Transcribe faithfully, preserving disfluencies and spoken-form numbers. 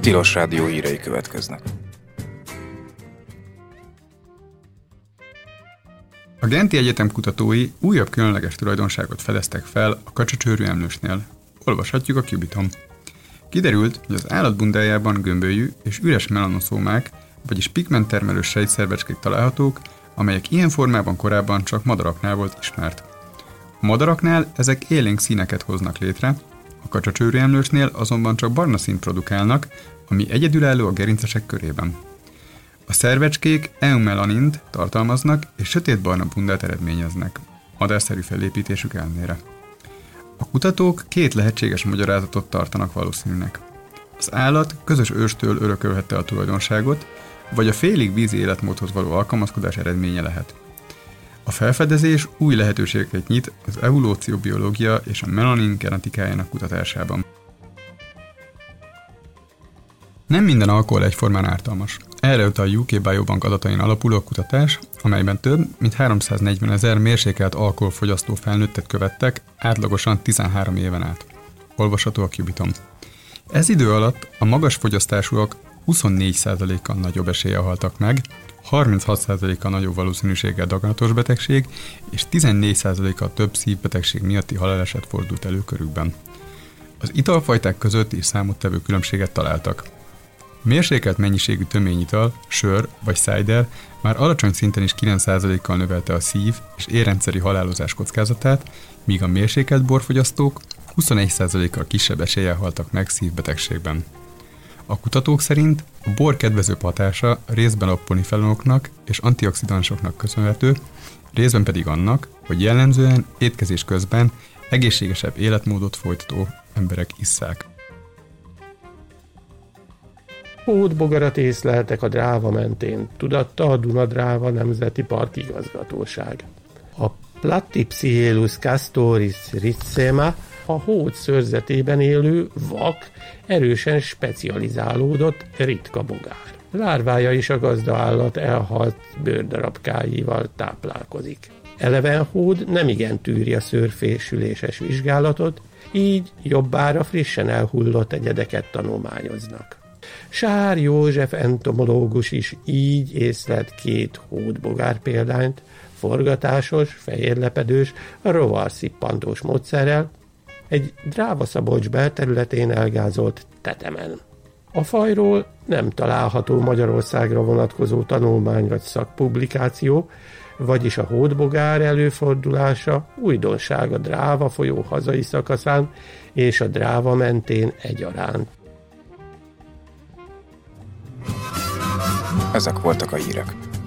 Tilos Rádió hírei következnek. A Genti Egyetem kutatói újabb különleges tulajdonságot fedeztek fel a kacsacsőrű emlősnél. Olvashatjuk a Cubiton. Kiderült, hogy az állat bundájában gömbölyű és üres melanoszómák, vagyis pigmenttermelő sejtszervecskék találhatók, amelyek ilyen formában korábban csak madaraknál volt ismert. A madaraknál ezek élénk színeket hoznak létre, a kacsacsőrű emlősnél azonban csak barna színt produkálnak, ami egyedülálló a gerincesek körében. A szervecskék eumelanint tartalmaznak és sötétbarna bundát eredményeznek, madárszerű fellépítésük ellenére. A kutatók két lehetséges magyarázatot tartanak valószínűnek. Az állat közös őstől örökölhette a tulajdonságot, vagy a félig vízi életmódhoz való alkalmazkodás eredménye lehet. A felfedezés új lehetőségeket nyit az evolúcióbiológia és a melanin genetikájának kutatásában. Nem minden alkohol egyformán ártalmas. Erre utal a U K Biobank adatain alapuló a kutatás, amelyben több mint háromszáznegyvenezer mérsékelt alkoholfogyasztó felnőttet követtek átlagosan tizenhárom éven át. Olvasható a Cubiton. Ez idő alatt a magas fogyasztásúak huszonnégy százalékkal nagyobb eséllyel haltak meg, harminchat százalékkal nagyobb valószínűséggel daganatos betegség és tizennégy százalékkal több szívbetegség miatti haláleset fordult elő körükben. Az italfajták között is számottevő különbséget találtak. Mérsékelt mennyiségű töményital, sör vagy cider már alacsony szinten is kilenc százalékkal növelte a szív- és érrendszeri halálozás kockázatát, míg a mérsékelt borfogyasztók huszonegy százalékkal kisebb eséllyel haltak meg szívbetegségben. A kutatók szerint a bor kedvezőbb hatása részben a polifenoloknak és antioxidánsoknak köszönhető, részben pedig annak, hogy jellemzően étkezés közben egészségesebb életmódot folytató emberek isszák. Hódbogarat észleltek a Dráva mentén, tudatta a Duna-Dráva Nemzeti Park igazgatóság. A Platypsihelus castoris ricema a hód szőrzetében élő vak, erősen specializálódott ritka bogár. Lárvája is a gazdaállat elhalt bőrdarabkáival táplálkozik. Eleven hód nemigen tűri a szőrfésüléses vizsgálatot, így jobbára frissen elhullott egyedeket tanulmányoznak. Sár József entomológus is így észlelt két hódbogár példányt, forgatásos, fehérlepedős, rovarszippantós módszerrel, egy Dráva-Szabolcs belterületén elgázolt tetemen. A fajról nem található Magyarországra vonatkozó tanulmány vagy szakpublikáció, vagyis a hódbogár előfordulása újdonság a Dráva folyó hazai szakaszán és a Dráva mentén egyaránt. Ezek voltak a hírek.